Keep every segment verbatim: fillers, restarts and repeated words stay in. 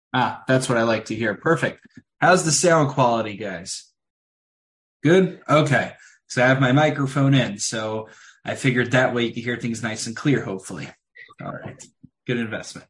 Ah, that's what I like to hear. Perfect. How's the sound quality, guys? Good? Okay. So I have my microphone in, so I figured that way you can hear things nice and clear, hopefully. All right. Good investment.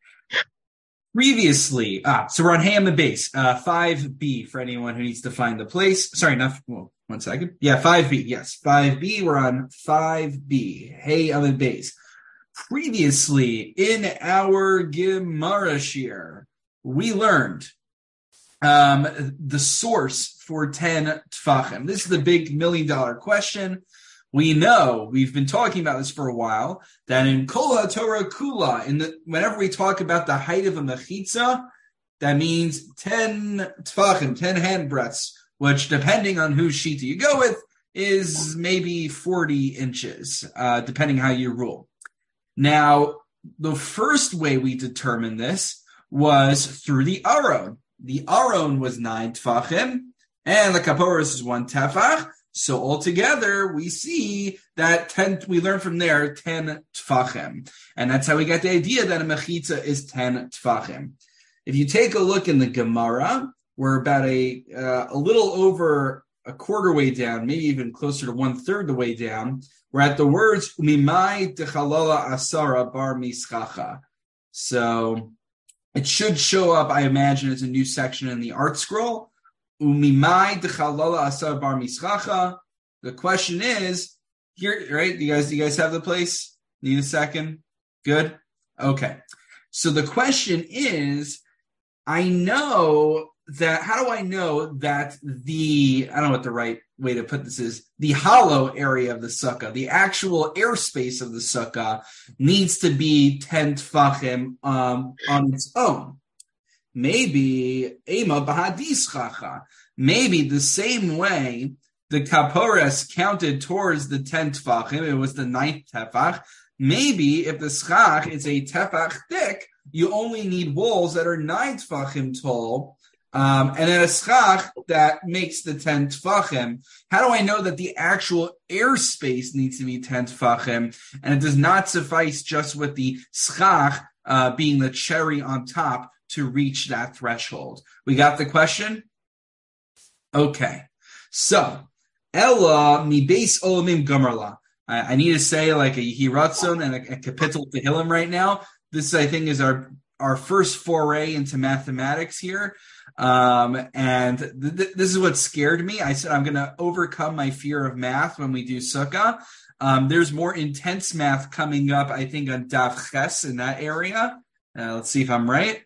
Previously, ah, so we're on Ham and Base, uh, five B for anyone who needs to find the place. Sorry, not, well, one second. Yeah, five B. Yes, five B. We're on five B. Hay and Base. Previously, in our Gemara shir, we learned um, the source for ten tfachim. This is the big million dollar question. We know, we've been talking about this for a while, that in Kol HaTorah Kula, in the, whenever we talk about the height of a mechitza, that means ten tfachim, ten handbreadths, which depending on whose shita you go with, is maybe forty inches, uh, depending how you rule. Now, the first way we determined this was through the Aron. The Aron was nine tfachim, and the Kaporos is one tefach. So altogether, we see that ten. We learn from there ten tfachim, and that's how we get the idea that a mechitza is ten tfachim. If you take a look in the Gemara, we're about a uh, a little over a quarter way down, maybe even closer to one third the way down. We're at the words "umimai dechalala asara bar mischacha." So it should show up, I imagine, as a new section in the art scroll. Umimai dechalala asara bar mischacha. The question is here, right? Do you guys, do you guys have the place? Need a second? Good. Okay. So the question is, I know that, how do I know that the, I don't know what the right way to put this is, the hollow area of the sukkah, the actual airspace of the sukkah needs to be ten tfachim um, on its own. Maybe, Ema bahadischacha, maybe the same way the kapores counted towards the ten tfachim, it was the ninth tefach, maybe if the schach is a tefach thick, you only need walls that are nine tfachim tall, um, and then a schach that makes the ten tfachim. How do I know that the actual airspace needs to be ten tfachim, and it does not suffice just with the schach uh, being the cherry on top to reach that threshold? We got the question? Okay. So, Ella mi beis olamim gamarla. I, I need to say like a Yehiratzon and a, a Kapitel Tehillim right now. This, I think, is our, our first foray into mathematics here. Um, and th- th- this is what scared me. I said I'm going to overcome my fear of math when we do Sukkah. Um, there's more intense math coming up, I think, on Daf Ches in that area. Uh, let's see if I'm right.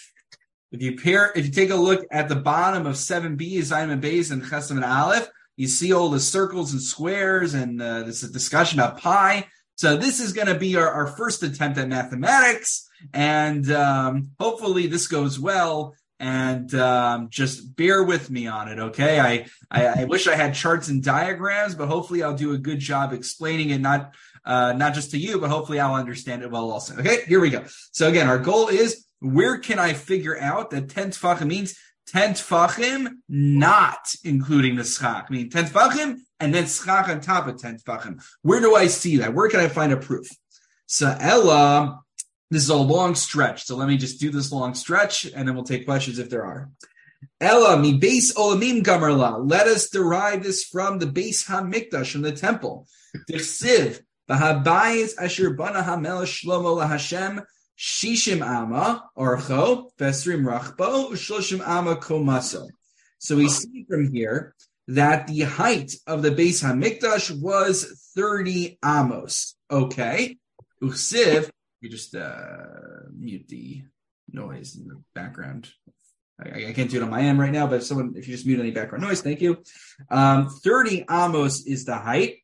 If you pair, if you take a look at the bottom of seven B, Zayin and Beis and Chesed and Aleph, you see all the circles and squares, and uh, there's a discussion about pi. So this is going to be our, our first attempt at mathematics, and um, hopefully this goes well. And um, just bear with me on it, okay? I, I I wish I had charts and diagrams, but hopefully I'll do a good job explaining it, not uh, not just to you, but hopefully I'll understand it well also. Okay, here we go. So again, our goal is, where can I figure out that ten tfachim means ten tfachim, not including the schach? I mean, ten tfachim and then schach on top of ten tfachim. Where do I see that? Where can I find a proof? So Ella, this is a long stretch. So let me just do this long stretch, and then we'll take questions if there are. Ella mi beis olamim gamarla. Let us derive this from the Beis Hamikdash, from the temple. Dichsiv b'habayis asher bana hamelech Shlomo laHashem Shishim ama orcho vesrim rachbo shloshim ama komaso. So we see from here that the height of the Beis Hamikdash was thirty amos. Okay, Uchsiv. You just uh, mute the noise in the background. I, I can't do it on my end right now, but if someone, if you just mute any background noise, thank you. Um, thirty amos is the height.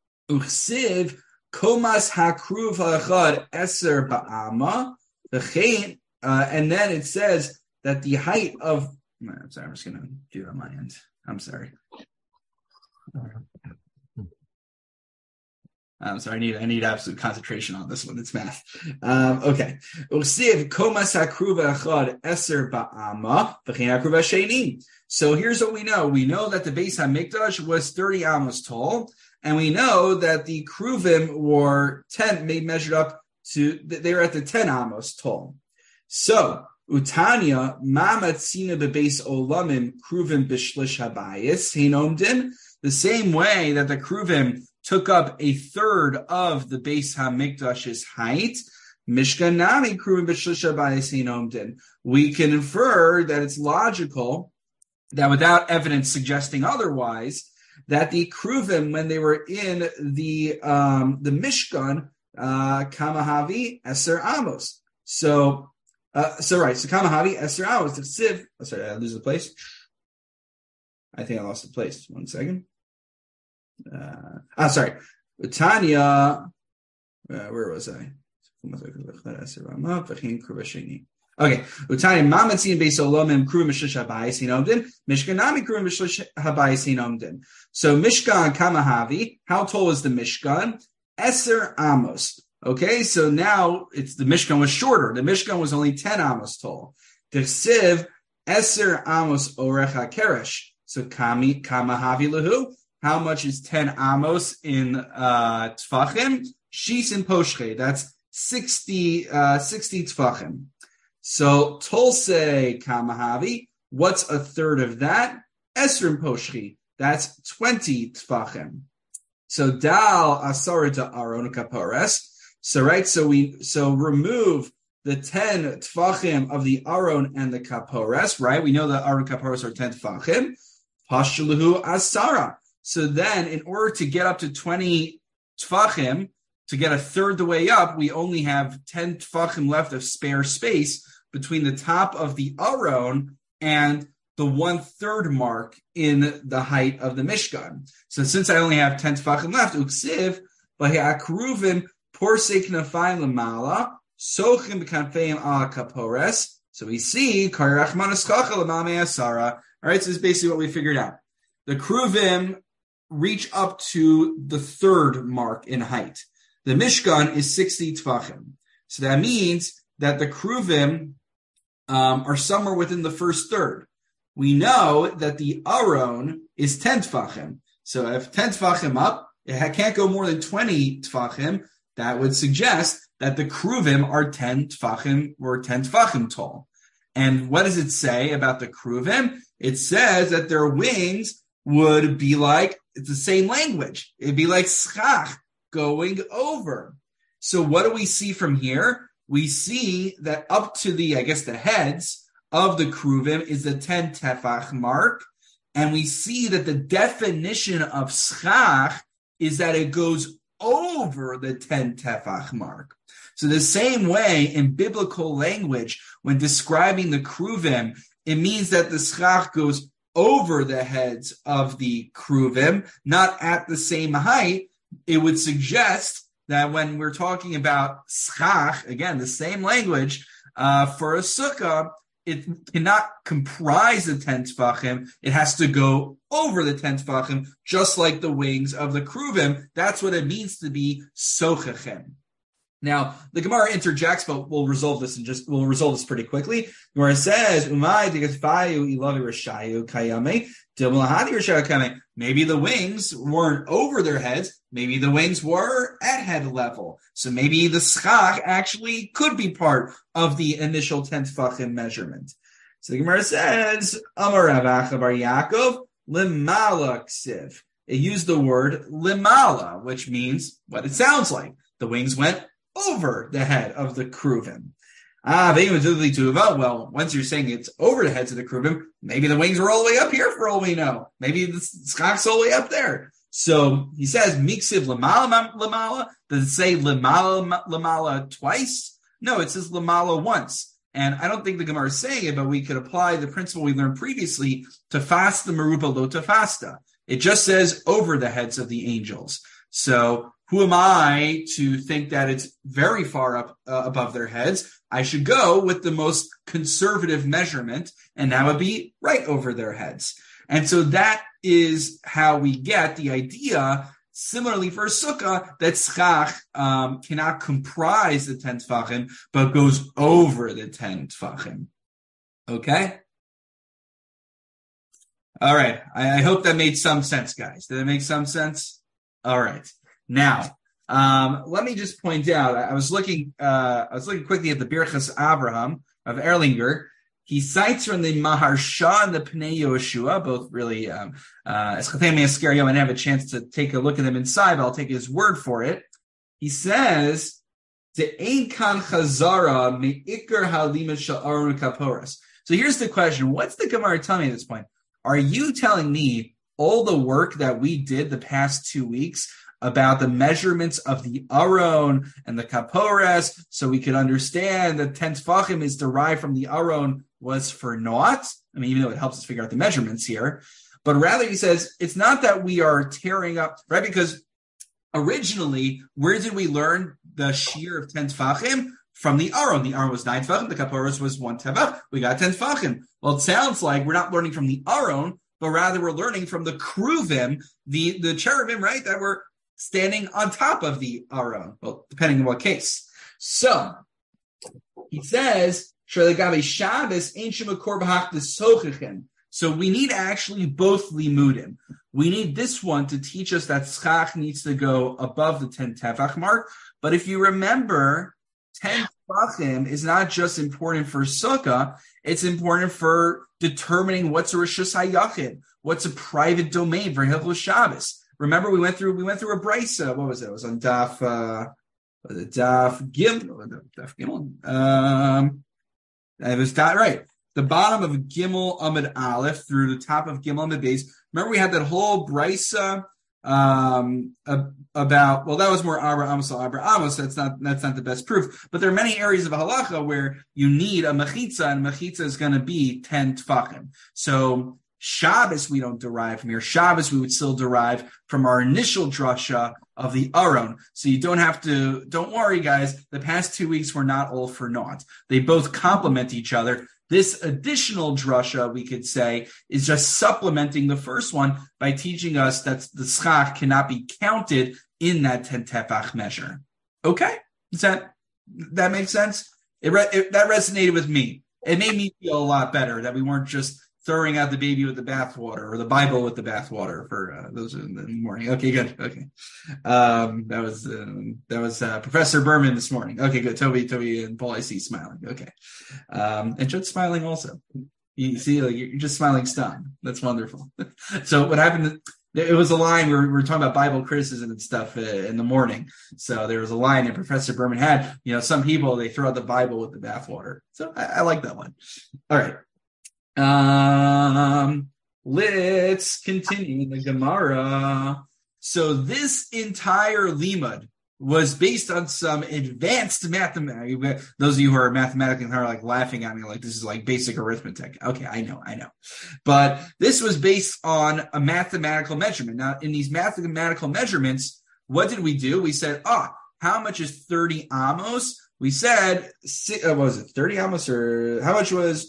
Uchsiv komas hakruv ha'achad eser ba'ama. The uh, and then it says that the height of. I'm sorry, I'm just going to do it on my end. I'm sorry. I'm sorry, I need I need absolute concentration on this one. It's math. Um, okay. So here's what we know. We know that the Beis Hamikdash was thirty amos tall, and we know that the Kruvim were ten, made measured up to, they were at the ten amos tall. So, Utanya, mamatzina bebeis olamim kruvim bishlish habayis heinomdin. The same way that the kruvim took up a third of the Beis Hamikdash's height, Mishkan nami kruvim bishlish habayis heinomdin. We can infer that it's logical that without evidence suggesting otherwise, that the kruvim, when they were in the um, the Mishkan, uh, kamahavi eser amos. So, uh, so right. So kamahavi eser amos. The siv. Oh, sorry, I lose the place. I think I lost the place. One second. Uh, ah, sorry. Tanya. Uh, where was I? Okay. Utani mamatzin beis olamim kruvim b'shlish habayis heinomdin. Mishkan nami kruvim b'shlish habayis heinomdin. So Mishkan kamahavi. How tall is the Mishkan? Eser amos. Okay, so now it's the Mishkan was shorter. The Mishkan was only ten amos tall. Tersiv eser amos orech hakeresh. So kami kamahavi lahu. How much is ten amos in uh, tfachim? Shis in poshche. That's sixty uh, sixty tfachim. So Tolse Kamahavi, what's a third of that? Esrim Poshchi, that's twenty Tfachim. So Dal Asarita Aron Kapores. So right, so we so remove the ten Tfachim of the Aron and the Kapores, right? We know that Aron Kapores are ten Tfachim. Pashluhu Asara. So then, in order to get up to twenty Tfachim, to get a third the way up, we only have ten Tfachim left of spare space between the top of the Aron and the one-third mark in the height of the Mishkan. So since I only have ten Tfachim left, Uksiv, Vahiakruvim, Porsei Knafayim Lamala, Sochim B'Kanfeim Ala Kapores. So we see, Karachman Eskacha Lamame Asara. All right, so this is basically what we figured out. The Kruvim reach up to the third mark in height. The Mishkan is sixty Tfachim. So that means that the Kruvim um, are somewhere within the first third. We know that the Aron is ten Tfachim. So if ten Tfachim up, it can't go more than twenty Tfachim. That would suggest that the Kruvim are ten Tfachim or ten Tfachim tall. And what does it say about the Kruvim? It says that their wings would be like, it's the same language. It'd be like schach, going over. So what do we see from here? We see that up to the, I guess, the heads of the Kruvim is the ten tefach mark. And we see that the definition of schach is that it goes over the ten tefach mark. So the same way in biblical language, when describing the Kruvim, it means that the schach goes over the heads of the Kruvim, not at the same height. It would suggest that when we're talking about schach, again, the same language, uh, for a sukkah, it cannot comprise the ten tefachim. It has to go over the ten tefachim, just like the wings of the Kruvim. That's what it means to be sochachem. Now, the Gemara interjects, but we'll resolve this and just we'll resolve this pretty quickly. The Gemara says, maybe the wings weren't over their heads, maybe the wings were at head level. So maybe the schach actually could be part of the initial ten tefachim measurement. So the Gemara says, Amar Rav Acha bar Yaakov, limala ksiv. It used the word limala, which means what it sounds like. The wings went over the head of the Kruvim. Ah, well, once you're saying it's over the heads of the Kruvim, maybe the wings are all the way up here for all we know. Maybe the schach's all the way up there. So he says, Miksiv lamala lamala. Does it say lamala lamala twice? No, it says lamala once. And I don't think the Gemara is saying it, but we could apply the principle we learned previously to fast the meruba lo tafasta. It just says over the heads of the angels. So who am I to think that it's very far up uh, above their heads? I should go with the most conservative measurement, and that would be right over their heads. And so that is how we get the idea, similarly for sukkah, that schach um, cannot comprise the ten tefachim, but goes over the ten tefachim. Okay? All right. I, I hope that made some sense, guys. Did it make some sense? All right. Now, um, let me just point out. I was looking. Uh, I was looking quickly at the Birchas Abraham, of Erlinger. He cites from the Maharsha and the Pnei Yoshua, both really, um, uh, Eschatemi Askerio, and I have a chance to take a look at them inside, but I'll take his word for it. He says, De'ein kan chazara me'ikar halima shel Aron Kaporas. So here's the question. What's the Gemara telling me at this point? Are you telling me all the work that we did the past two weeks about the measurements of the Aron and the Kapores, so we could understand that ten Tfachim is derived from the Aron, was for naught? I mean, even though it helps us figure out the measurements here. But rather, he says, it's not that we are tearing up, right? Because originally, where did we learn the shear of ten Tfachim? From the Aron. The Aron was nine Tfachim, the Kapores was one Tefach. We got ten Tfachim. Well, it sounds like we're not learning from the Aron, but rather we're learning from the Kruvim, the, the cherubim, right, that were standing on top of the Aron. Well, depending on what case. So, he says, so we need actually both limudim. We need this one to teach us that schach needs to go above the ten tefach mark. But if you remember, ten tefachim is not just important for sukkah; it's important for determining what's a rishus hayachid, what's a private domain for Hilchos Shabbos. Remember, we went through we went through a brisa. What was it? It was on Daf uh, was it Daf Gimel. Daf Gimel. Um, it was that right. The bottom of Gimel Amid Aleph through the top of Gimel Amid Beis. Remember, we had that whole brisa um, about. Well, that was more Abra Amos al Abra Amos. That's not that's not the best proof. But there are many areas of halacha where you need a mechitza, and mechitza is going to be ten tfachim. So Shabbos we don't derive from here. Shabbos we would still derive from our initial drasha of the Aron. So you don't have to, don't worry guys, the past two weeks were not all for naught. They both complement each other. This additional drasha, we could say, is just supplementing the first one by teaching us that the schach cannot be counted in that ten tefach measure. Okay? Does that, that make sense? It, re- it that resonated with me. It made me feel a lot better that we weren't just throwing out the baby with the bathwater, or the Bible with the bathwater for uh, those in the morning. Okay, good. Okay, um, that was uh, that was uh, Professor Berman this morning. Okay, good. Toby, Toby, and Paul, I see smiling. Okay, um, and Judd's smiling also. You see, like you're just smiling stun. That's wonderful. So what happened? It was a line where we were talking about Bible criticism and stuff uh, in the morning. So there was a line that Professor Berman had. You know, some people they throw out the Bible with the bathwater. So I, I like that one. All right. Um, let's continue in the Gemara. So this entire limud was based on some advanced mathematics. Those of you who are mathematically are like laughing at me, like this is like basic arithmetic. Okay, I know, I know. But this was based on a mathematical measurement. Now, in these mathematical measurements, what did we do? We said, ah, how much is thirty amos? We said, uh, what was it, thirty amos, or how much was...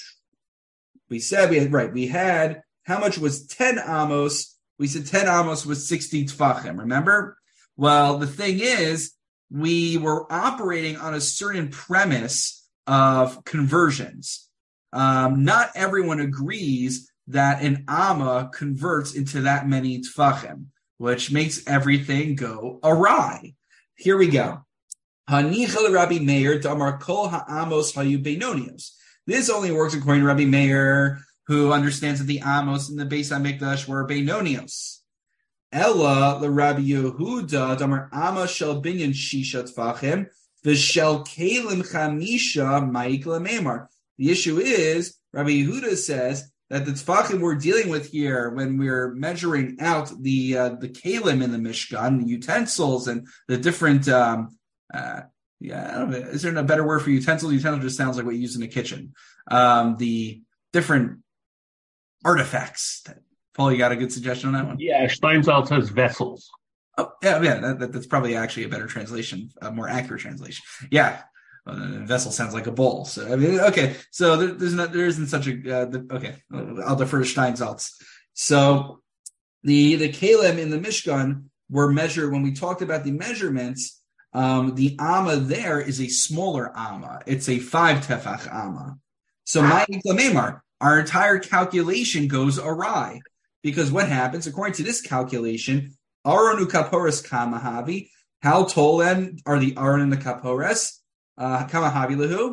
We said, we had, right, we had, how much was ten amos? We said ten amos was sixty tfachim, remember? Well, the thing is, we were operating on a certain premise of conversions. Um, not everyone agrees that an amma converts into that many tfachim, which makes everything go awry. Here we go. Hanichel Rabbi Meir damar kol ha'amos hayu beinonios. This only works according to Rabbi Meir, who understands that the Amos and the Beis HaMikdash were Beinonios. Ella the Rabbi Yehuda damar Amos shel binyan shisha tfachim v'shel kelim chamisha ma'ik lememar. The issue is Rabbi Yehuda says that the tfachim we're dealing with here, when we're measuring out the uh, the kelim in the Mishkan, the utensils and the different. Um, uh, Yeah, I don't know. Is there a better word for utensil? Utensil just sounds like what you use in a kitchen. Um, the different artifacts. Paul, you got a good suggestion on that one? Yeah, Steinsaltz says vessels. Oh, yeah, yeah. That, that, that's probably actually a better translation, a more accurate translation. Yeah, uh, vessel sounds like a bowl. So I mean, okay. So there, there's not, there isn't such a. Uh, the, okay, I'll defer to Steinsaltz. So the the kalim in the Mishkan were measured when we talked about the measurements. Um, the amma there is a smaller amma. It's a five tefach amma. So ma'ik lememar, our entire calculation goes awry. Because what happens, according to this calculation, Aronu kaporas kamahavi, how tall then are the Aron and the kaporas? Uh, kamahavi lehu?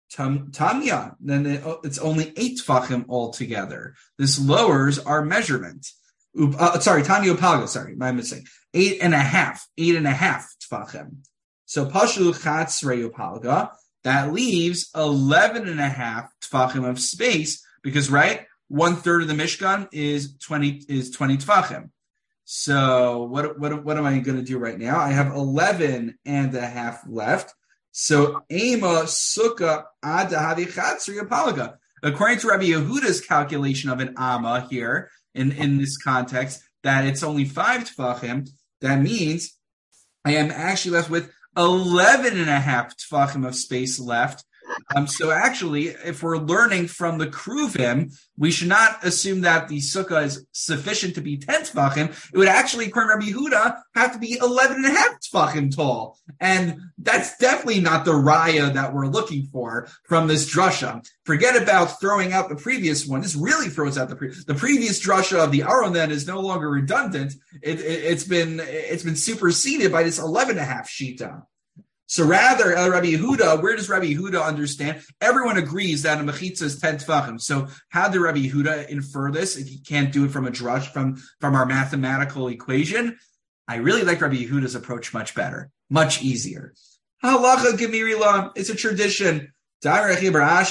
Tam, Tanya, then it, it's only eight tfachim altogether. This lowers our measurement. Uh, sorry, Tanya Upalga, sorry, my mistake. Eight and a half, eight and a half tfachim. So Pashu Chatzrei Upalga, that leaves eleven and a half tfachim of space, because, right, one third of the Mishkan is twenty is twenty tfachim. So what what what am I going to do right now? I have eleven and a half left. So Ema Sukkah Ad Havi Chatzri Apalaga. According to Rabbi Yehuda's calculation of an Amma here in, in this context, that it's only five tfachim, that means I am actually left with eleven and a half tfachim of space left. Um, so actually, if we're learning from the Kruvim, we should not assume that the sukkah is sufficient to be ten tfachim. It would actually, according to Rabbi Yehuda, have to be eleven and a half tfachim tall. And that's definitely not the raya that we're looking for from this drasha. Forget about throwing out the previous one. This really throws out the pre- the previous drasha of the Aron then is no longer redundant. It, it, it's been it's been superseded by this eleven and a half shita. So rather, El Rabbi Yehuda, where does Rabbi Yehuda understand? Everyone agrees that a mechitza is ten tefachim. So how did Rabbi Yehuda infer this if he can't do it from a drush, from, from our mathematical equation? I really like Rabbi Yehuda's approach much better, much easier. Halacha gemirila, it's a tradition. The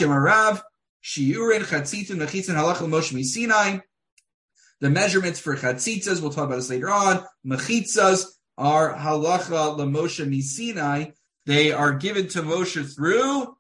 measurements for chatzitzas, we'll talk about this later on. Mechitzas are halacha l'Moshe misinai. They are given to Moshe through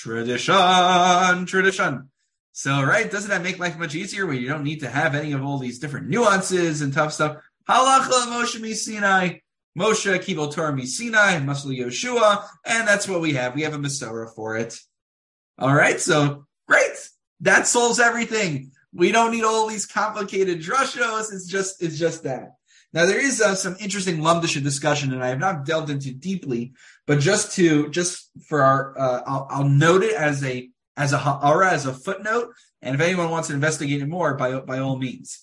tradition, tradition. So, right, doesn't that make life much easier when you don't need to have any of all these different nuances and tough stuff? Halacha Moshe misinai, Moshe kibol Torah misinai, Masli Yoshua, and that's what we have. We have a Masorah for it. All right, so great. That solves everything. We don't need all these complicated drushos. It's just, it's just that. Now, there is uh, some interesting lumdisha discussion, and I have not delved into deeply, but just to, just for our, uh, I'll, I'll note it as a, as a ha'ara, as a footnote, and if anyone wants to investigate it more, by, by all means.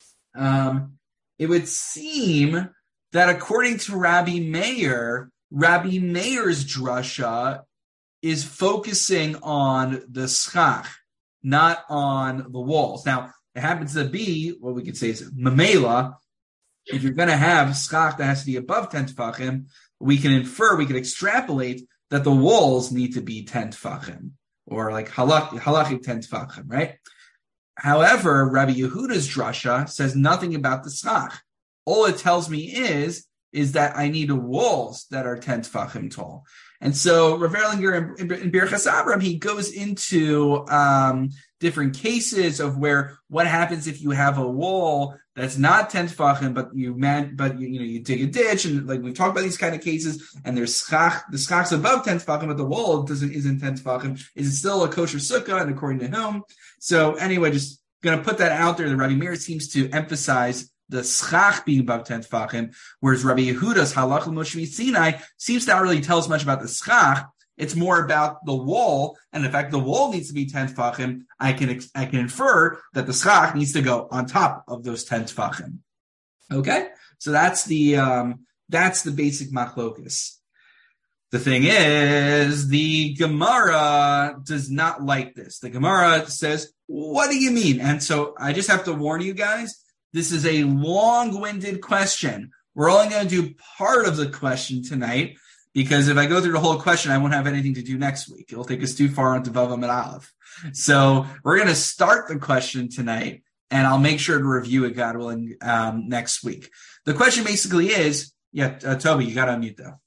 Um, it would seem that according to Rabbi Meir, Rabbi Meir's drasha is focusing on the schach, not on the walls. Now, it happens to be, what we could say is mamela. If you're going to have schach that has to be above ten tefachim, we can infer, we can extrapolate that the walls need to be ten tefachim, or like halach, halachic ten tefachim, right? However, Rabbi Yehuda's drasha says nothing about the schach. All it tells me is, is that I need walls that are ten tefachim tall. And so Rav Erlinger in, in, in Birchas Abram, he goes into um, different cases of where what happens if you have a wall that's not ten tefachim, but you man, but you, you know you dig a ditch, and like we've talked about these kind of cases, and there's schach, the schach's above ten tefachim, but the wall doesn't isn't ten tefachim. Is it still a kosher sukkah? And according to him, so anyway, just gonna put that out there. The Rabbi Meir seems to emphasize the schach being above ten tefachim, whereas Rabbi Yehuda's halach l'Moshe Sinai seems to not really tell us much about the schach. It's more about the wall, and in fact, the wall needs to be ten tefachim. I can I can infer that the schach needs to go on top of those ten tefachim. Okay, so that's the um, that's the basic machlokus. The thing is, the Gemara does not like this. The Gemara says, "What do you mean?" And so I just have to warn you guys. This is a long-winded question. We're only going to do part of the question tonight, because if I go through the whole question, I won't have anything to do next week. It'll take us too far onto Vav Amid Aleph. So we're going to start the question tonight, and I'll make sure to review it, God willing, um, next week. The question basically is, yeah, uh, Toby, you got to unmute though.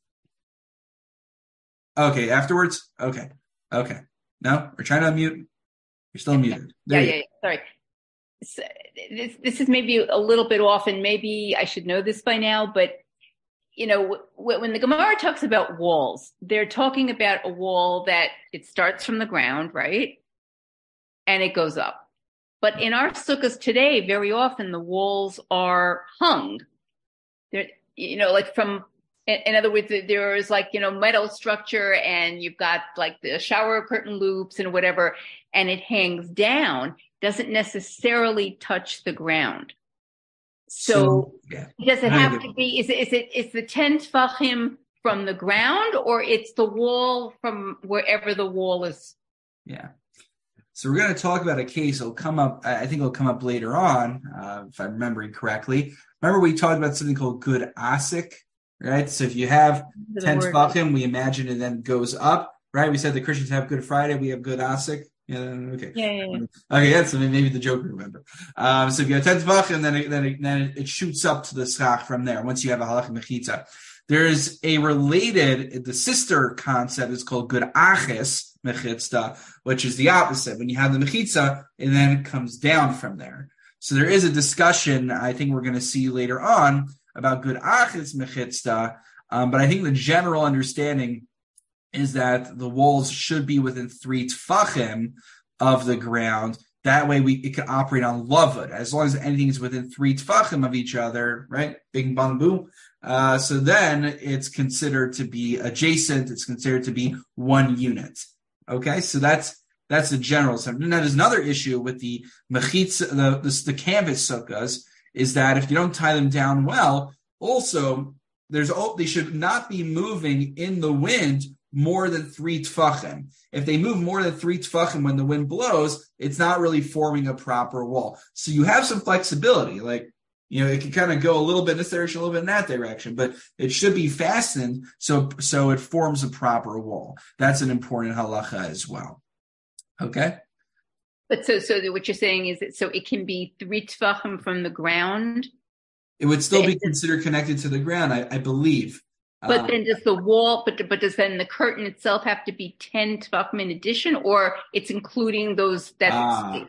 Okay, afterwards? Okay, okay. No, we're trying to unmute. You're still muted. There yeah, yeah, yeah, sorry. So, this, this is maybe a little bit off, and maybe I should know this by now, but you know, w- when the Gemara talks about walls, they're talking about a wall that it starts from the ground, right? And it goes up. But in our sukkahs today, very often the walls are hung. They're, you know, like from, in, in other words, there is like, you know, metal structure, and you've got like the shower curtain loops and whatever, and it hangs down. Doesn't necessarily touch the ground. So, so yeah. Does it have to be, is it, is it, is the ten tefachim from the ground, or it's the wall from wherever the wall is Yeah. So we're going to talk about a case. It'll come up. I think it'll come up later on, uh, if I'm remembering correctly. Remember, we talked about something called good asik, right? So if you have ten tefachim, we imagine it then goes up, right? We said the Christians have Good Friday. We have good asik. Yeah. Okay. Yeah. yeah, yeah. Okay. Yeah. So maybe the joke remember. Um, so if you have ten tefachim, then it, then it, then it shoots up to the schach from there. Once you have a halach mechitza, there's a related. The sister concept is called good aches mechitza, which is the opposite. When you have the mechitza, and then it comes down from there. So there is a discussion I think we're going to see later on about good aches mechitza, um, but I think the general understanding is that the walls should be within three tefachim of the ground. That way we it can operate on lavud, as long as anything is within three tefachim of each other, right? Bing bang boom. Uh, so then it's considered to be adjacent. It's considered to be one unit. Okay, so that's that's the general sense. Now there's another issue with the mechitza, the, the the canvas sukkahs, is that if you don't tie them down well, also there's they should not be moving in the wind more than three tefachim. If they move more than three tefachim when the wind blows, it's not really forming a proper wall. So you have some flexibility, like, you know, it can kind of go a little bit in this direction, a little bit in that direction, but it should be fastened so so it forms a proper wall. That's an important halacha as well. Okay? But so so what you're saying is that so it can be three tefachim from the ground? It would still be considered connected to the ground, I, I believe. But um, then does the wall, but but does then the curtain itself have to be ten tefachim in addition, or it's including those that uh,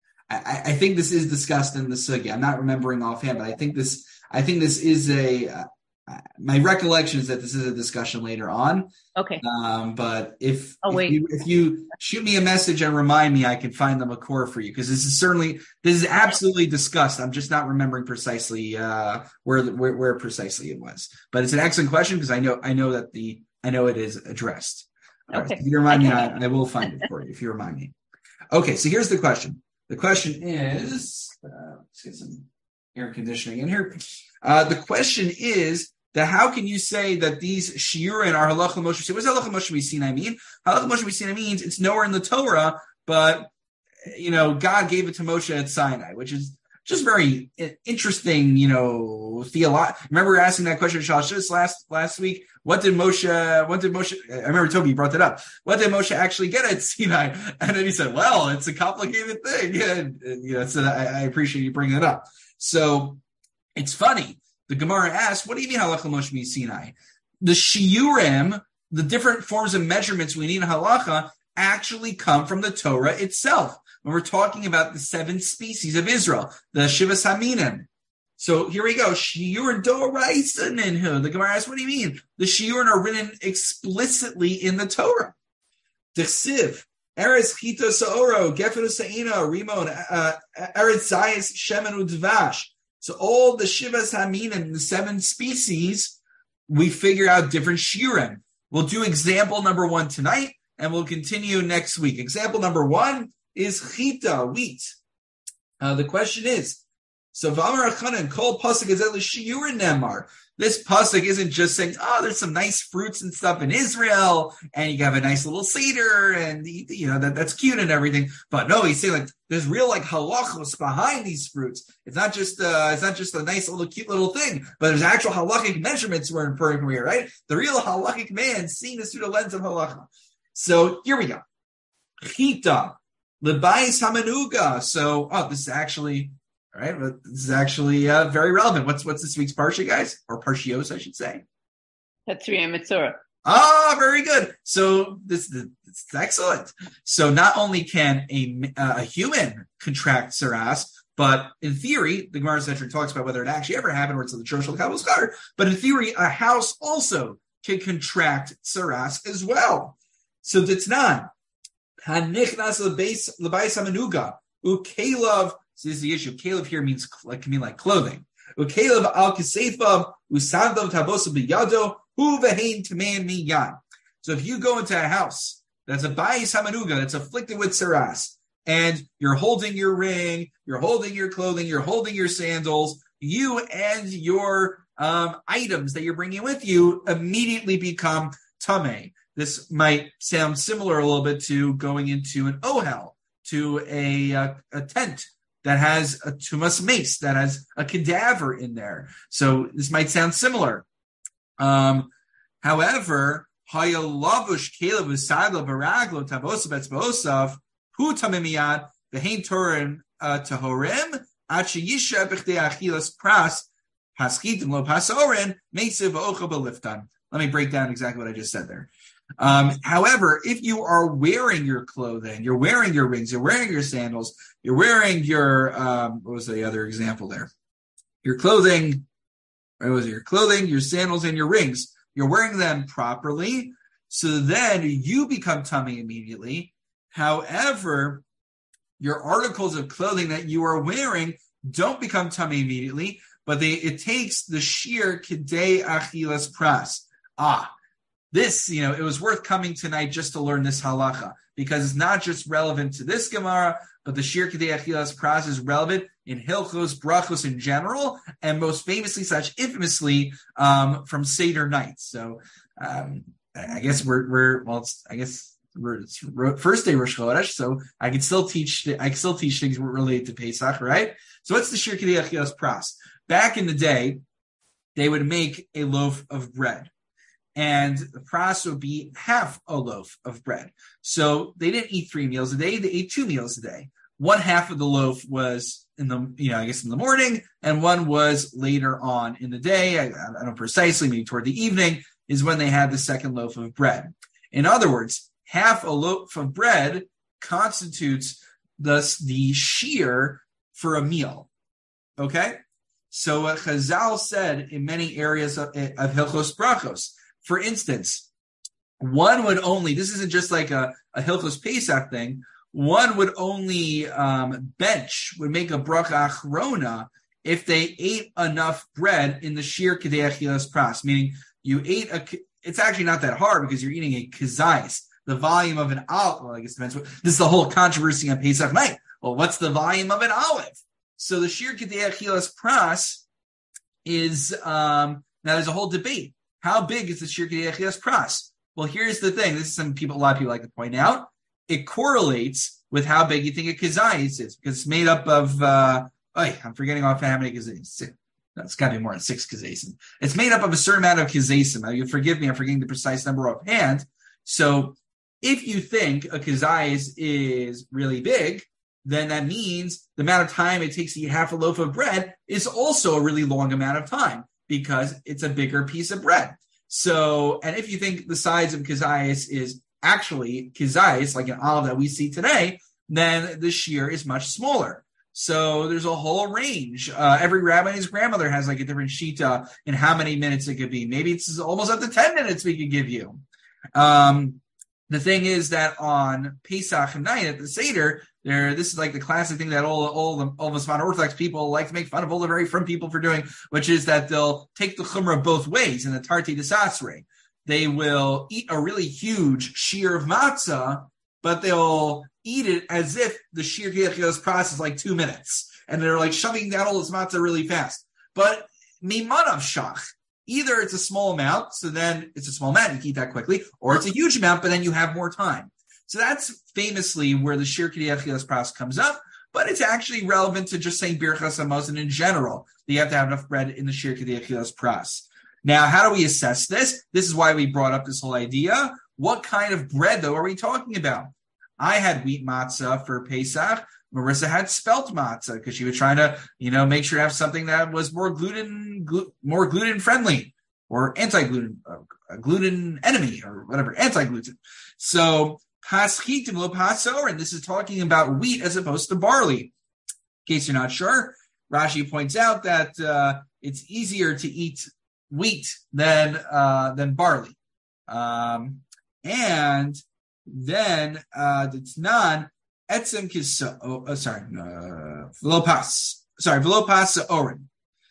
I, I think this is discussed in the sugya. I'm not remembering offhand, but I think this. I think this is a. Uh, my recollection is that this is a discussion later on. Okay. Um, but if oh, if, wait. you, if you shoot me a message and remind me, I can find them a core for you, because this is certainly this is absolutely discussed. I'm just not remembering precisely uh, where, where where precisely it was. But it's an excellent question, because I know I know that the I know it is addressed. All okay. Right, so if you remind me, I, I will find it for you if you remind me. Okay, so here's the question. The question is, uh, let's get some air conditioning in here. Uh, the question is that how can you say that these shiurim are halacha Moshe? What does halacha Moshe Sinai mean? Halacha Moshe Sinai means it's nowhere in the Torah, but you know God gave it to Moshe at Sinai, which is just very interesting. You know, theolo- Remember we were asking that question to Shalosh last last week. What did Moshe? What did Moshe? I remember Toby brought that up. What did Moshe actually get at Sinai? And then he said, "Well, it's a complicated thing." Yeah, and, and, you know, so I, I appreciate you bringing it up. So it's funny. The Gemara asks, "What do you mean halacha Moshe Sinai?" The shiurim, the different forms of measurements we need in halacha, actually come from the Torah itself. When we're talking about the seven species of Israel, the Shivas Haminim. So here we go. Shiurim Doraisa Ninhu. The Gemara asks, what do you mean? The Shiurim are written explicitly in the Torah. Dechsiv, Eretz Chita Saoro, Gefen Sa'ina, Rimon, Eretz Zayis, Shemen Udvash. So all the Shivas Haminim, the seven species, we figure out different Shiurim. We'll do example number one tonight, and we'll continue next week. Example number one is Chita, wheat. Uh, the question is, so V'amar Achanan kol pasuk is shiurim nemar. This pasuk isn't just saying, oh, there's some nice fruits and stuff in Israel, and you have a nice little seder, and you know that that's cute and everything. But no, he's saying like there's real like halachos behind these fruits. It's not just uh, it's not just a nice little cute little thing, but there's actual halachic measurements we're inferring from here, right? The real halachic man seeing this through the lens of halacha. So here we go. Chita, lebayis hamanuga. So oh, this is actually. All right, but this is actually uh, very relevant. What's what's this week's parsha, guys, or parshios, I should say? Tetzriah Mitzorah. Ah, very good. So this, this, this is excellent. So not only can a uh, a human contract saras, but in theory, the Gemara Sanhedrin talks about whether it actually ever happened, or it's in the Church of Kabbalah Scholar. But in theory, a house also can contract saras as well. So Ditznan, hanichnas lebeis lebayis hamanuga ukelav. So this is the issue. Caleb here means like can mean like clothing. Caleb al kiseifav usandav tabosa biyado hu vehein taman miyan. So if you go into a house that's a bayis hamanuga, that's afflicted with saras, and you're holding your ring, you're holding your clothing, you're holding your sandals, you and your um, items that you're bringing with you immediately become tameh. this might sound similar a little bit to going into an ohel, to a, a, a tent that has a tumas mace, that has a cadaver in there. So this might sound similar. Um, however, haya lavush kelev v'sadla baraglo tavosa betzbosaf hu tamimiyad v'hein torin tahorem achi yisha b'chdei achilas pras paschitim lo pasoren mesiv v'ocha beliftan. Let me break down exactly what I just said there. Um, however, if you are wearing your clothing, you're wearing your rings, you're wearing your sandals, you're wearing your, um, what was the other example there? Your clothing, what was it? Your clothing, your sandals, and your rings. You're wearing them properly, so then you become tummy immediately. However, your articles of clothing that you are wearing don't become tummy immediately, but they, it takes the sheer kidei achilas pras. Ah, This, you know, it was worth coming tonight just to learn this halacha, because it's not just relevant to this Gemara, but the Shir Kidei Achilas Pras is relevant in Hilchos, Brachos in general, and most famously, such infamously, um, from Seder nights. So, um, I guess we're, we're well, it's, I guess we're it's first day Rosh Chodesh, so I can still teach, I can still teach things related to Pesach, right? So what's the Shir Kidei Achilas Pras? Back in the day, they would make a loaf of bread, and the pras would be half a loaf of bread. So they didn't eat three meals a day; they ate two meals a day. One half of the loaf was in the, you know, I guess in the morning, and one was later on in the day. I, I don't know precisely, maybe toward the evening is when they had the second loaf of bread. In other words, half a loaf of bread constitutes the the shear for a meal. Okay, so what Chazal said in many areas of, of Hilchos Brachos. For instance, one would only, this isn't just like a, a Hilchos Pesach thing, one would only um, bench, would make a bracha achrona if they ate enough bread in the Shir Kidei Achilas Pras, meaning you ate a, it's actually not that hard because you're eating a kazais, the volume of an olive. Well, I guess it depends. This is the whole controversy on Pesach night. Well, what's the volume of an olive? So the Shir Kidei Achilas Pras is, um, now there's a whole debate. How big is the Shir Kidei Achilas Pras? Well, here's the thing. This is something people, a lot of people like to point out. It correlates with how big you think a kazayis is, because it's made up of, uh, oh, I'm forgetting off how many kazayis. No, it's got to be more than six kazayis. It's made up of a certain amount of kazayis. Now, you forgive me, I'm forgetting the precise number offhand. So if you think a kazayis is really big, then that means the amount of time it takes to eat half a loaf of bread is also a really long amount of time, because it's a bigger piece of bread. So, and if you think the size of kazayis is actually kazayis, like an olive that we see today, then the shear is much smaller. So there's a whole range. Uh, every rabbi and his grandmother has like a different shita in how many minutes it could be. Maybe it's almost up to ten minutes we could give you. Um, the thing is that on Pesach night at the Seder, There, this is like the classic thing that all all the all of us modern Orthodox people like to make fun of all the very frum people for doing, which is that they'll take the chumrah both ways in the Tarti Desasre. They will eat a really huge shear of matzah, but they'll eat it as if the shear Kidei process is like two minutes, and they're like shoving down all this matzah really fast. But mimanav shach, either it's a small amount, so then it's a small amount, you can eat that quickly, or it's a huge amount, but then you have more time. So that's famously where the Shir Kidei Achilas Pras comes up, but it's actually relevant to just saying Birchas Hamazon in general, that you have to have enough bread in the Shir Kidei Achilas Pras. Now, how do we assess this? This is why we brought up this whole idea. What kind of bread, though, are we talking about? I had wheat matzah for Pesach. Marissa had spelt matzah because she was trying to, you know, make sure to have something that was more gluten, glu- more gluten friendly, or anti-gluten, uh, gluten enemy, or whatever, anti-gluten. So, Paschitim lo pasor, and this is talking about wheat as opposed to barley. In case you're not sure, Rashi points out that uh, it's easier to eat wheat than uh, than barley. Um, and then uh, the Tanan etzem kisa. Oh, uh, sorry, uh, velopas. Sorry, velopas oren.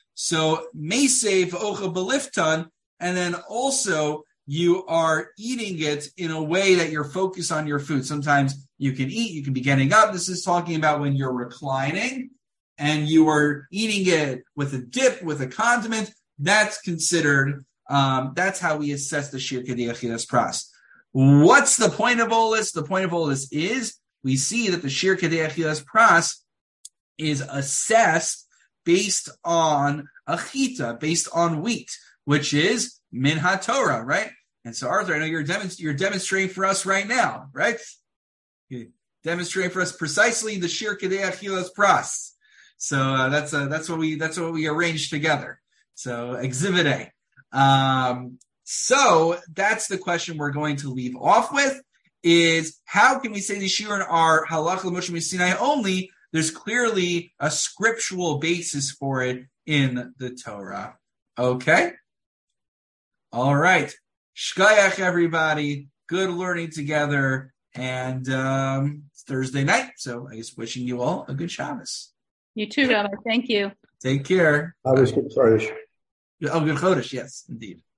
So mesev ocha beliftan, and then also you are eating it in a way that you're focused on your food. Sometimes you can eat, you can be getting up. This is talking about when you're reclining and you are eating it with a dip, with a condiment. That's considered, um, that's how we assess the Shir Kidei Achilas Pras. What's the point of all this? The point of all this is we see that the Shir Kedei Achilas Pras is assessed based on achita, based on wheat, which is min haTorah, right? And so, Arthur, I know you're, demonst- you're demonstrating for us right now, right? You're demonstrating for us precisely the Shir Kedei Achilas Pras. So uh, that's uh, that's what we that's what we arranged together. So exhibit A. Um, so that's the question we're going to leave off with: is how can we say the shiurim are halacha l'Moshe Sinai only? There's clearly a scriptural basis for it in the Torah. Okay? All right. Shkayach, everybody. Good learning together. And um, it's Thursday night, so I guess wishing you all a good Shabbos. You too, Rabbi. Thank you. Take care. I was good Chodesh. Oh, good Chodesh. Yes, indeed.